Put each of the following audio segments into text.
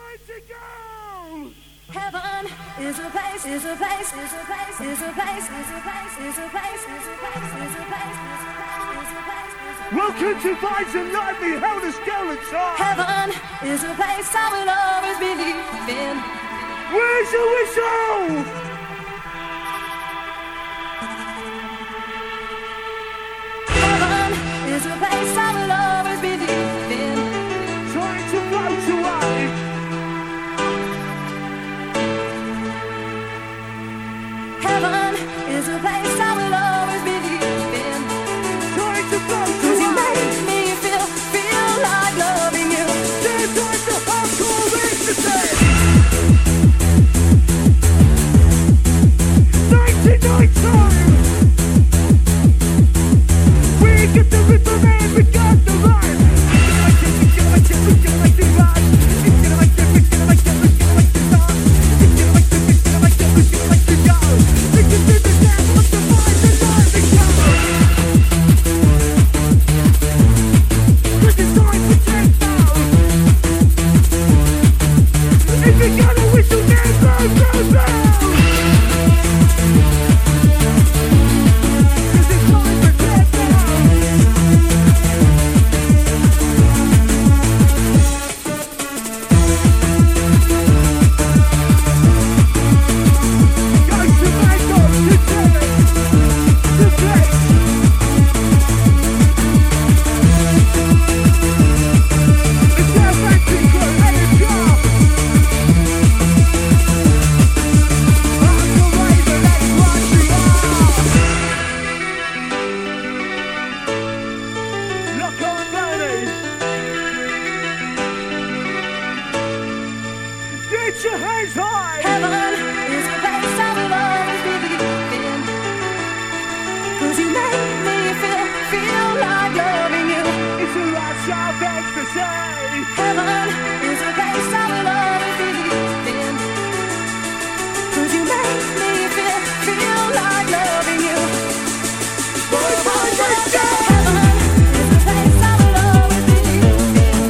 Heaven is a place, is a place, is a place, is a place, is a place, is a place, is a place, is a place, is a place. Welcome to Vibes and Lively, held a skeleton. Heaven is a place I will always believe in. Where's the whistle? Heaven is a place I will always believe in. Trying to float away. Heaven is a place I will always believe in. Trying to float away. 'Cause you make me feel like loving you. There's time to hardcore ecstasy. 1919. We get the rhythm and we got the rhyme. Get your hands high! Heaven is a place I will always believe in. 'Cause you make me feel like loving you. It's a lifestyle of ecstasy. Heaven is a place I will always believe in. 'Cause you make me feel like loving you. Heaven is a place I will always believe in.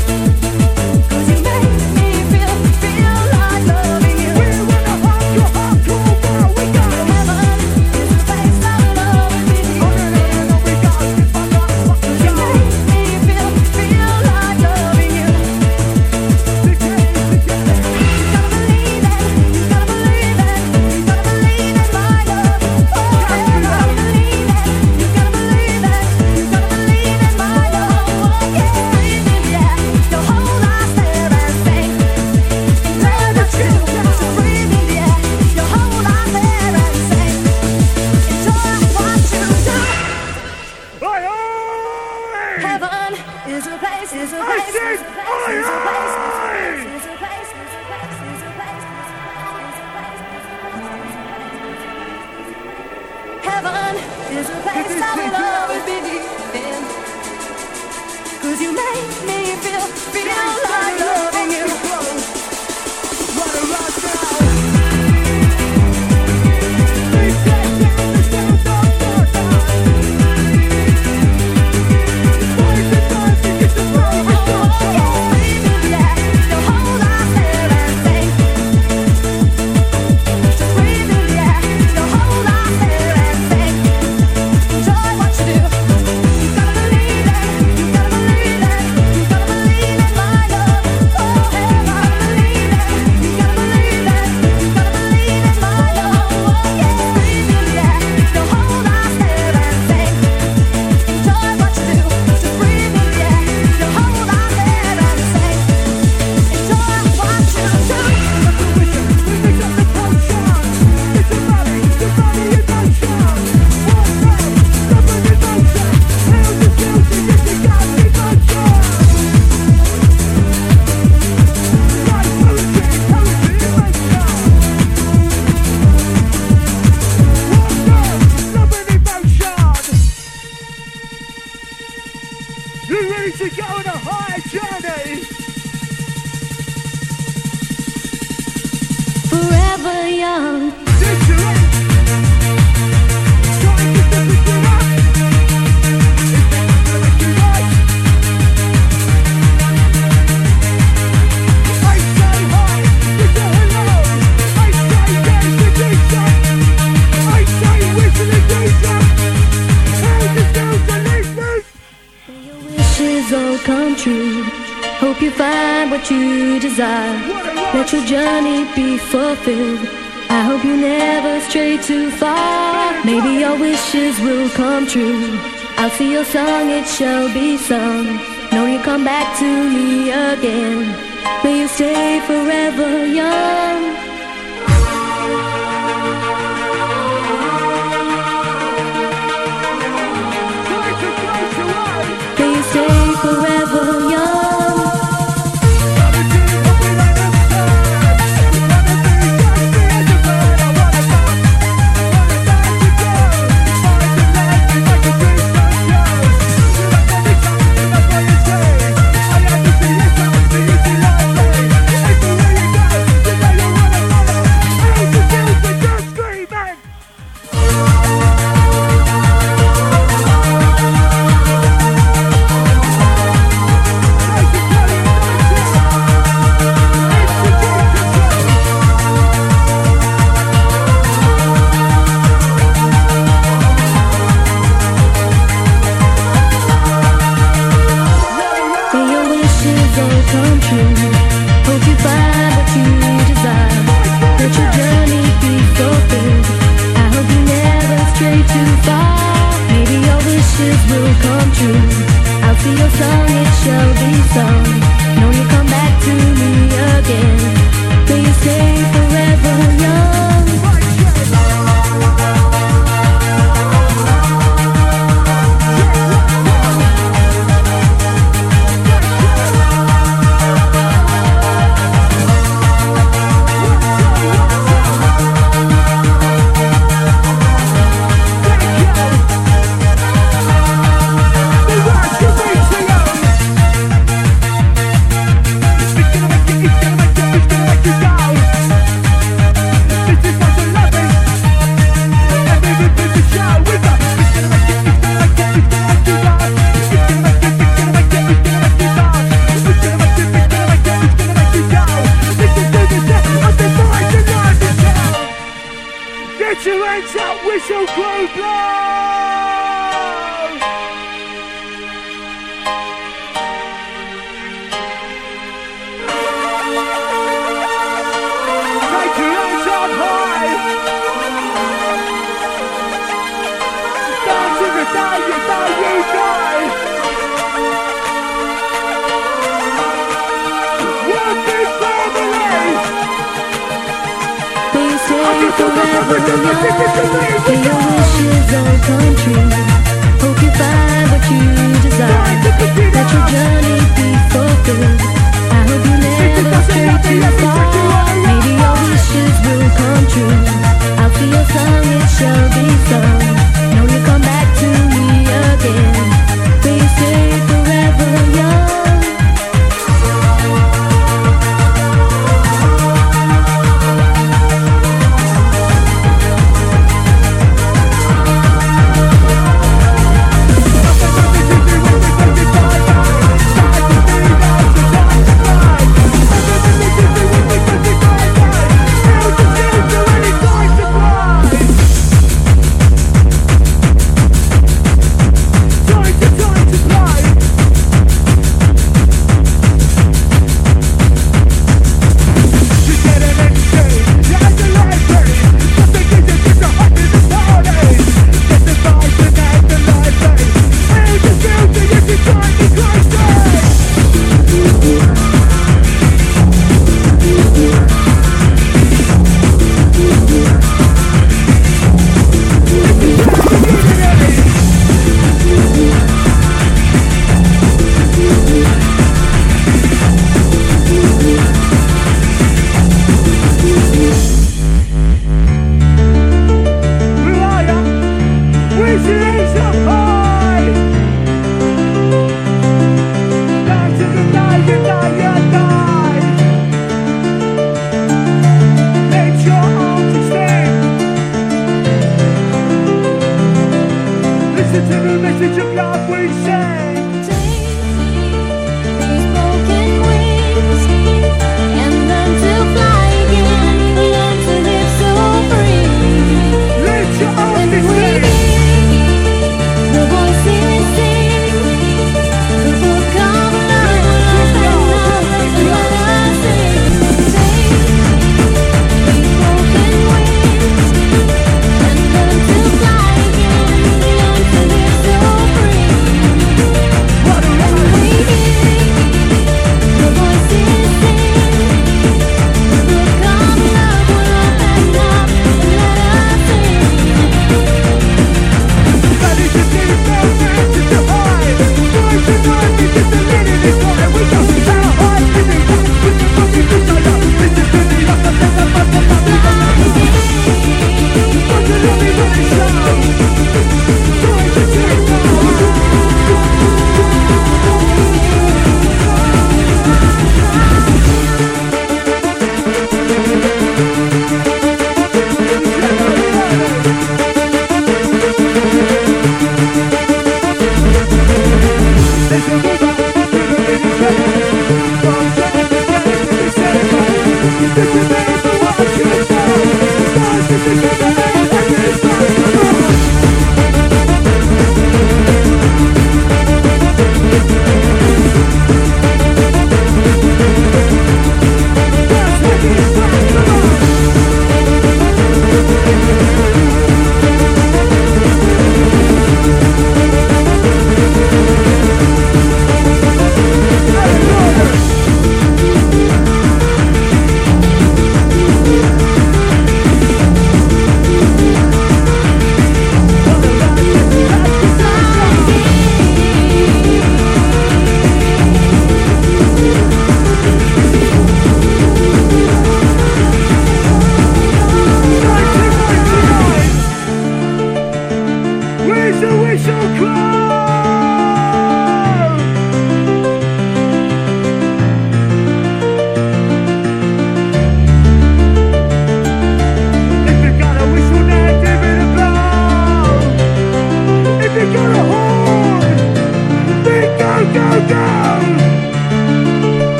'Cause you make me feel like loving you. We wanna hardcore world, we go. Heaven is a place I will always believe in. We go. 'Cause you make me feel like loving you. You gotta believe it, you gotta believe it, you gotta believe in my love. Oh, you gotta believe it, you gotta believe it, you gotta believe in my love. Oh, yeah, yeah. Your whole life there and say, enjoy what you do. So breathe in the air. Your whole life there and say, enjoy what you do. Oi, oi! Heaven is a place, is a I place, said, is a place, is a oi, place, oi! is a place, is a place, is a place, is a place, is a place, is a place, is a place. Heaven is a place I will always believe in. 'Cause you make me feel like loving you. Wanna rock now? We get down the sound of your Boys and girls, you get the flow with your Oh, yeah, yeah. Your whole life there and say, so breathe in the air. Your whole life there and say, enjoy what you do. You gotta believe it, you gotta believe it, you gotta believe in my Hope you find what you desire. Let your journey be fulfilled. I hope you never stray too far. Maybe your wishes will come true. I'll see your song, it shall be sung. Know you come back to me again. May you stay forever young. May you stay forever young. Come true. Hope you find what you desire. Let your journey be fulfilled. I hope you never stray too far. Maybe your wishes will come true. I'll see your song, it shall be sung. Know you come back to me again. May you stay forever young. Get your hands up, whistle blow, blow! Take your hands up high! Dance in the day you know you die! One big family! Forever young, may your wishes all come true. Hope you find what you desire. Let your journey be fulfilled. I hope you never stray too far. Maybe your wishes will come true. I'll see your song, it shall be sung. Know you come back to me again. May you stay forever young.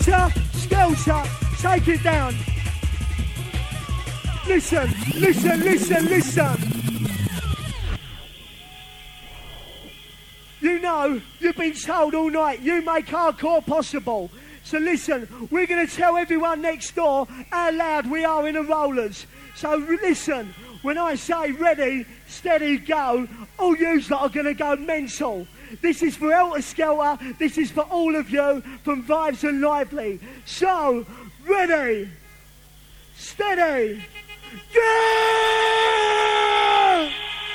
Helter Skelter, take it down. Listen, listen, listen, listen. You know, you've been told all night, you make hardcore possible. So listen, we're going to tell everyone next door how loud we are in the rollers. So listen, when I say ready, steady, go, all yous lot are going to go mental. This is for Helter Skelter, this is for all of you from Vibes and Lively. So, ready, steady, go!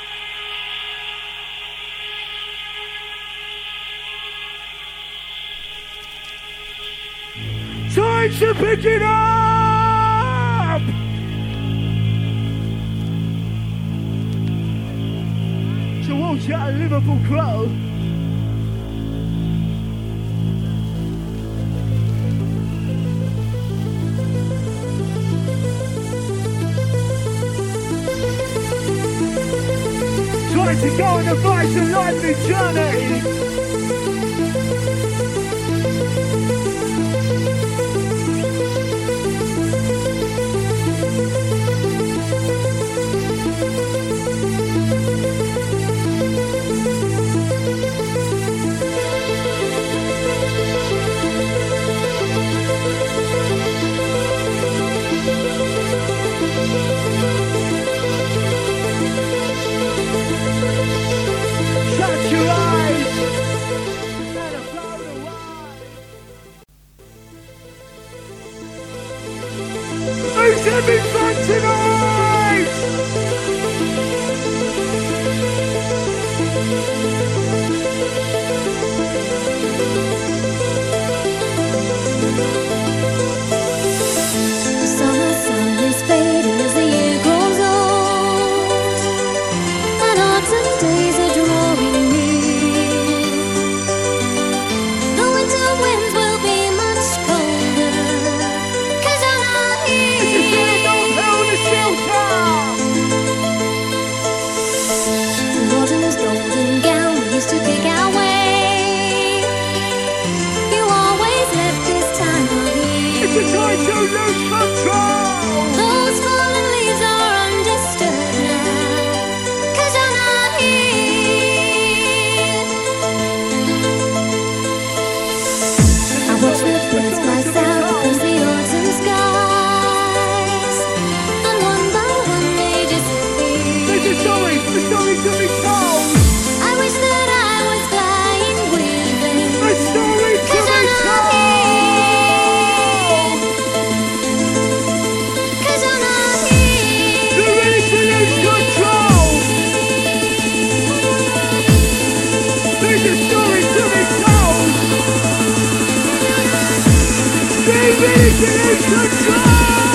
Time to pick it up! Towards that Liverpool Crow. Trying to go on a Vibes and Lively journey. Shut your eyes and a float away. Who's having fun tonight? The summer sun is fading as the year grows old, and autumn days are drawing near. The winter winds will be much colder, 'cause I'm not here. Autumn's golden gown we used to pick our way. You always left this time of year. It's a time to lose control. Those fallen leaves are undisturbed now, 'cause I'm not here. I watch the birds fly south across the autumn skies, and one by one they disappear. There's a story to be told. I wish that I was flying with them, A story to 'cause be I'm not told. here. 'Cause I'm not here. You're ready to lose control. There's a story to be told. Be ready to lose control.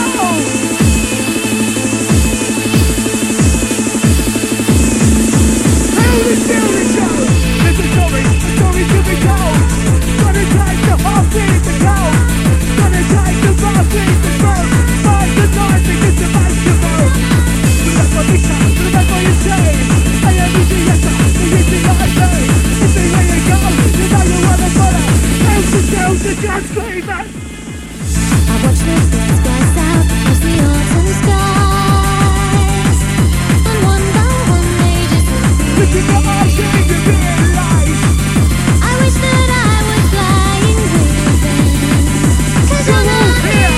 How the story goes. There's a story to be told. Gonna take the heartbeat to go. Gonna take the heartbeat to go. Fight the night because the fight's to go. That's what we say, that's what you say. I am easy, yes, sir, easy like me. This is where you go, you know you wanna follow. How's the girls, the guns, baby? I watch the birds fly south across the autumn skies, and one by one they disappear. Look in your eyes and you realize. I wish that I was flying with them, 'cause I'm not here.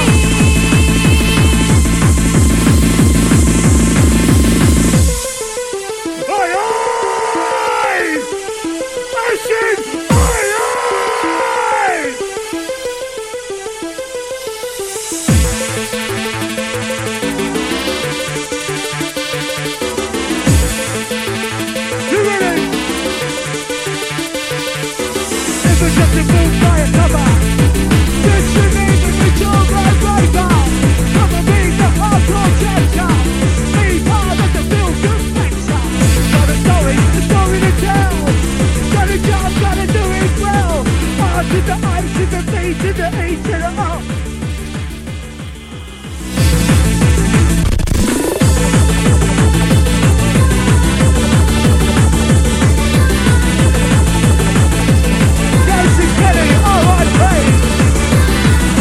Aye, aye! I said, aye, aye! You ready? If it's just a boom by a cover, this should mean that it's all right, right on. Come and be the hardcore chapter. Be part of the feel-good factor. Got a story to tell. Got a job, gotta do it well. R to the I to the B to the E to the O. Casey Kelly, R.I.P.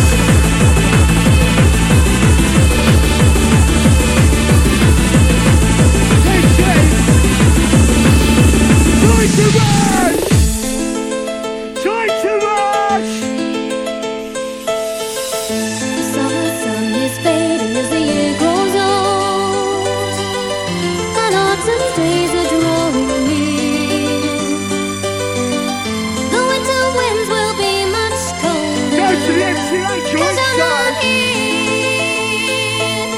Joint 'cause you're not time. here.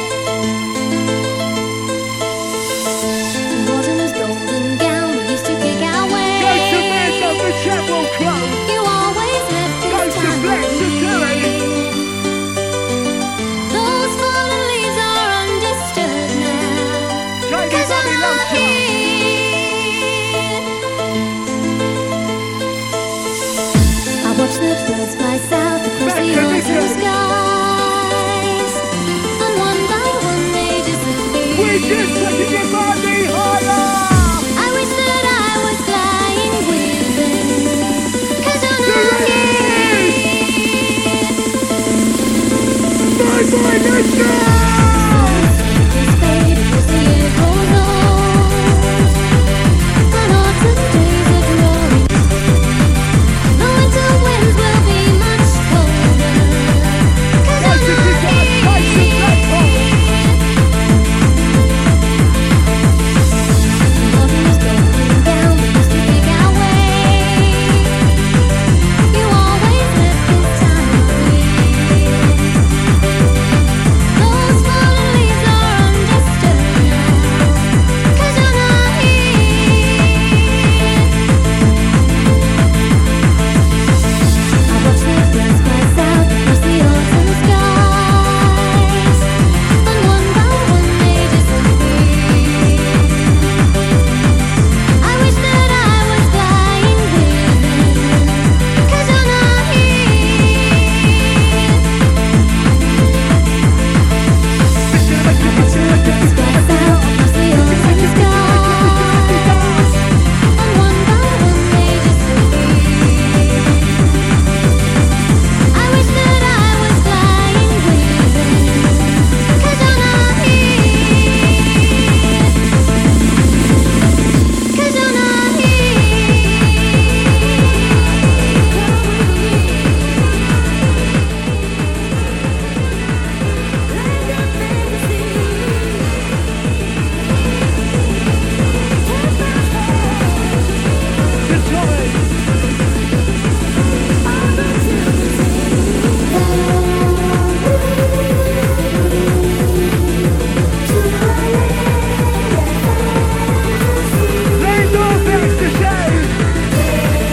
Autumn's golden gown we used to pick our way. Go to Mando, the Chapel Club. You always had Go this to time. Flex Security. Those fallen leaves are undisturbed now. Katie, 'Cause Bobby you're loves not you. here. I watch the birds fly south across Back the to autumn Vicky. skies, and one by one they disappear. We just taking your body higher. I wish that I was flying with them, 'cause you're You not ready? here. Bye bye, let's go. This faded as the year goes on, and autumn days are drawing. The winter winds will be much colder, 'cause Go to you're Vicky, not go to Blackpool. here. Autumn's golden gown we used to pick our way. You always left this time clear. Those fallen leaves are undisturbed now, 'cause you're not here. I watch the birds fly south across the autumn skies, and one by one they disappear. I wish that I was flying with them, 'cause you're not here. I watch the birds fly south across the autumn skies, and one by one they disappear. I wish that I was flying with them, 'cause you're not here. 'Cause you're not The time. Lay down, back to shade.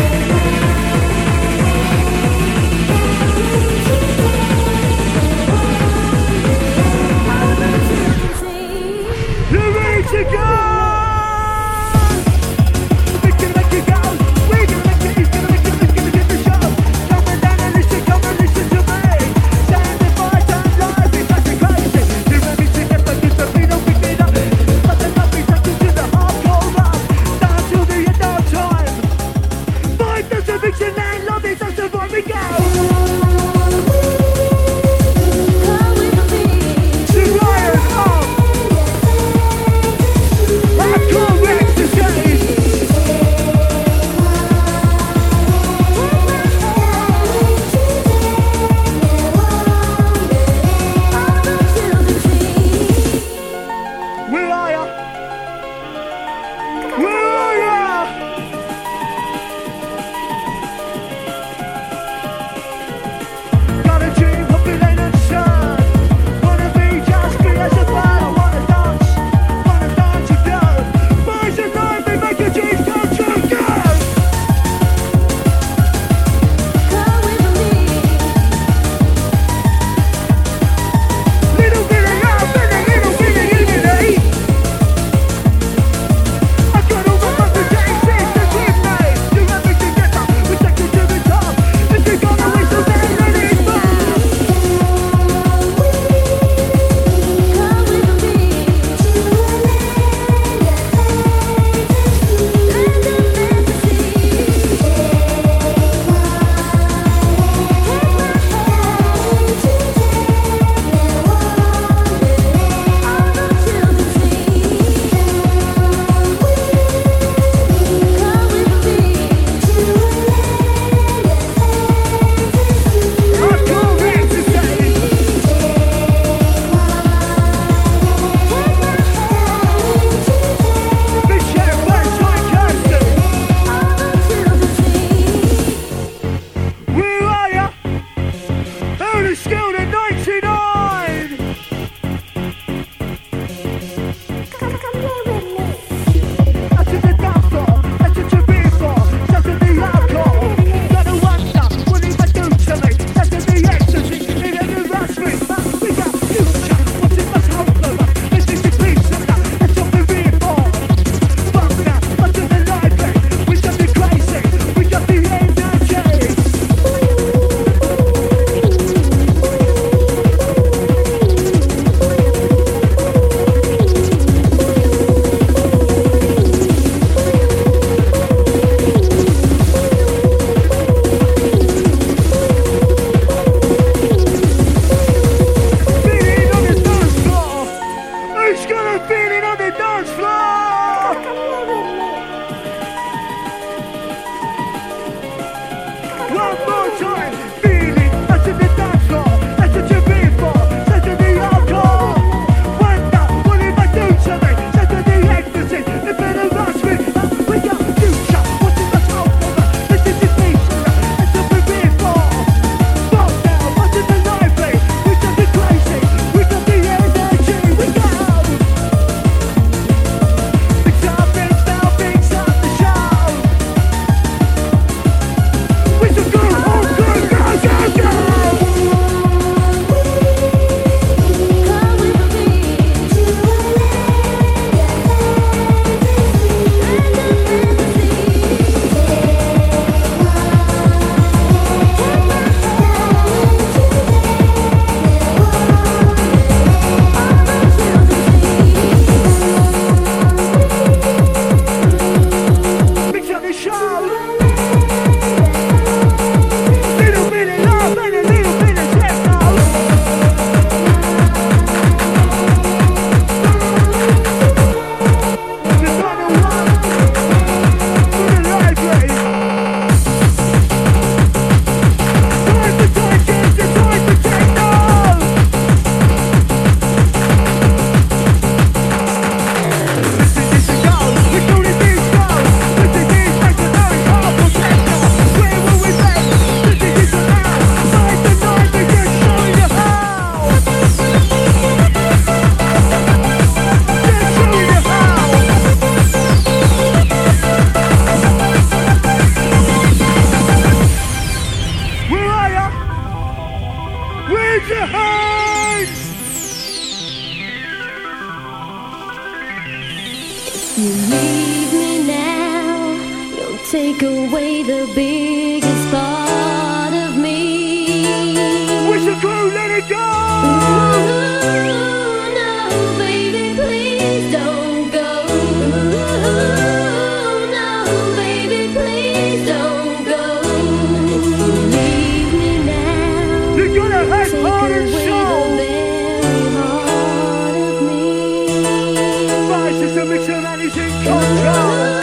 You ready to go? We're gonna make it go. We're gonna make it. He's gonna make it. Let's get the show. Come on down and listen. Come and listen to me. Standing by, stand live. It's nothing crazy. You ready to get back to the beat? Don't pick it up. Nothing up. It's nothing to the hardcore rap. Down till the end of time. Fight the conviction and love is us before we go. To Ryan, hardcore Rex to shade. Where are ya? Where are ya? take away the biggest part of me. Wish the crew, let it go! Ooh, no, baby, please don't go. Ooh, no, baby, please don't go. Leave me now. You gotta have Take heart away and the soul! very heart of me. Right, Sister Mixer Man is in control!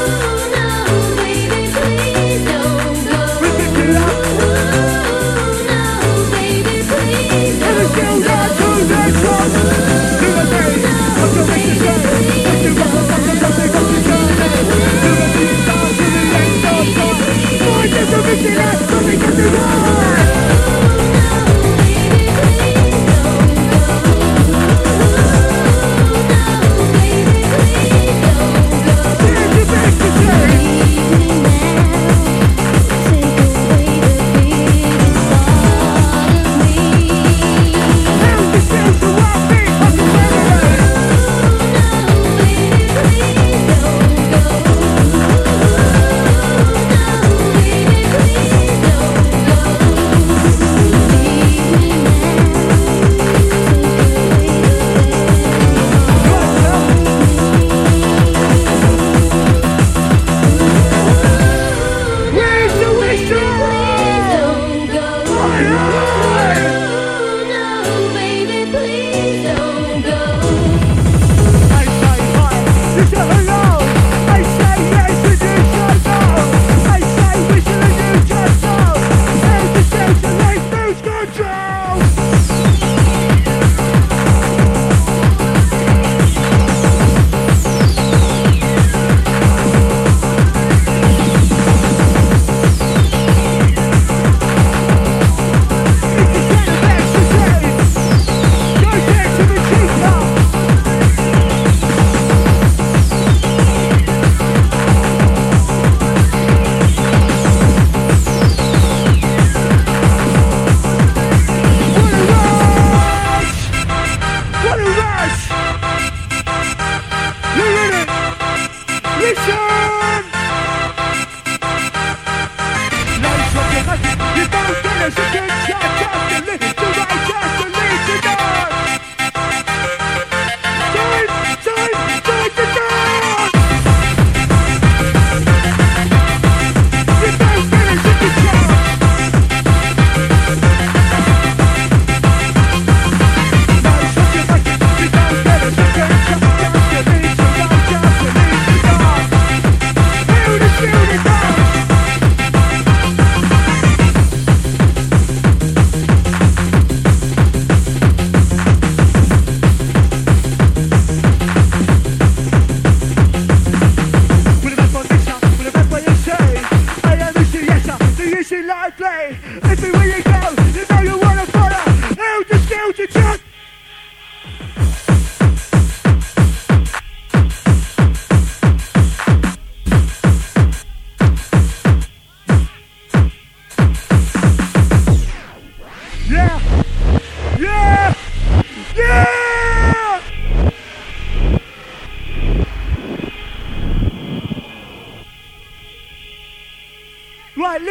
Right,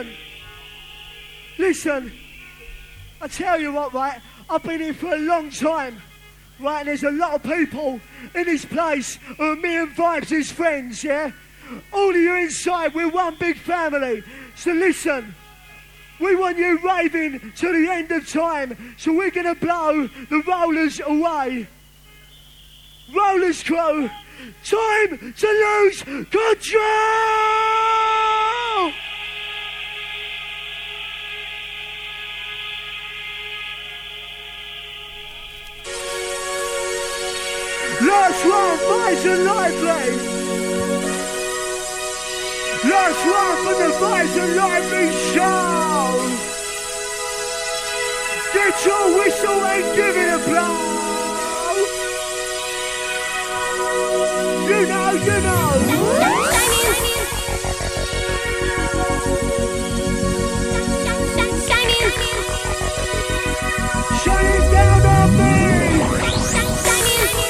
listen, I tell you what, right, I've been here for a long time, right, and there's a lot of people in this place who are me and Vibes' friends, yeah? All of you inside, we're one big family, so listen, we want you raving to the end of time, so we're going to blow the rollers away. Rollers crew, time to lose control! Last one, Vibes and Lively. Last one for the Vibes and Lively show. Get your whistle and give it a blow. You know. Shining down on me.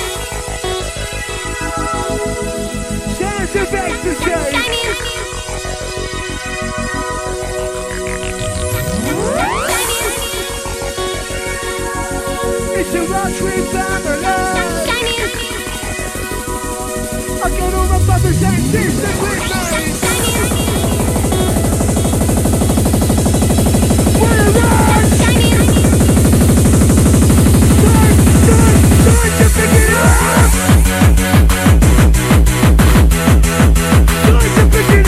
Sounds of ecstasy. to rush with family. Shining, I got all my brothers and sisters with me. shining, We're right. shining. Time to pick it up. Time to pick it up.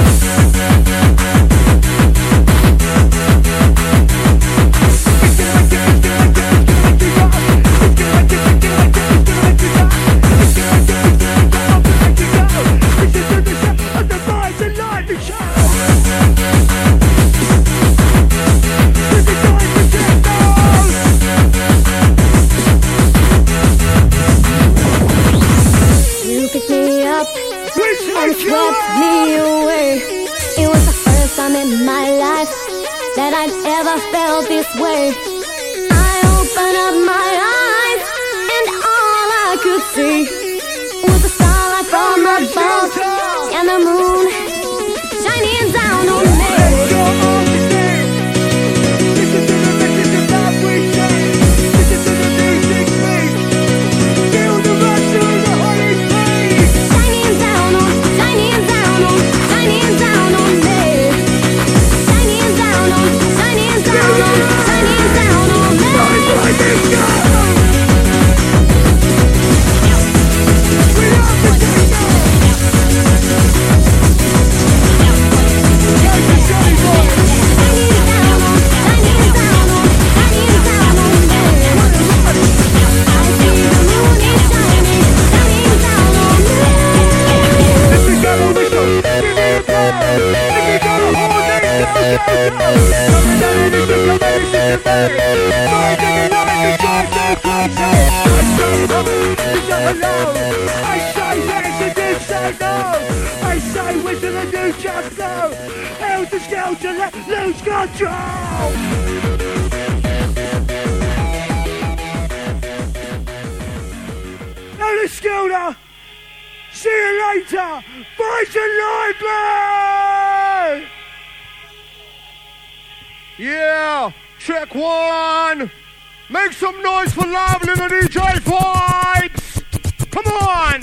You picked me up and swept me away. It was the first time in my life that I'd ever felt this way. I opened up my eyes and all I could see was the starlight from above and the moon shining down on me. Shining down on, shining down on, shining down on me. Shining down on, shining down on, shining down on me. I say whistle and do just go. Helter Skelter, let lose control. Helter Skelter, see you later. Fight and lively. Yeah, check one. Make some noise for Lively and the DJ Vibes. Come on.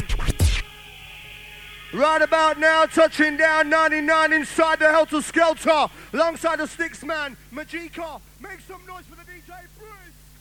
Right about now, touching down 99 inside the Helter Skelter, alongside the Sticks Man, Majika. Make some noise for the DJ Bruce.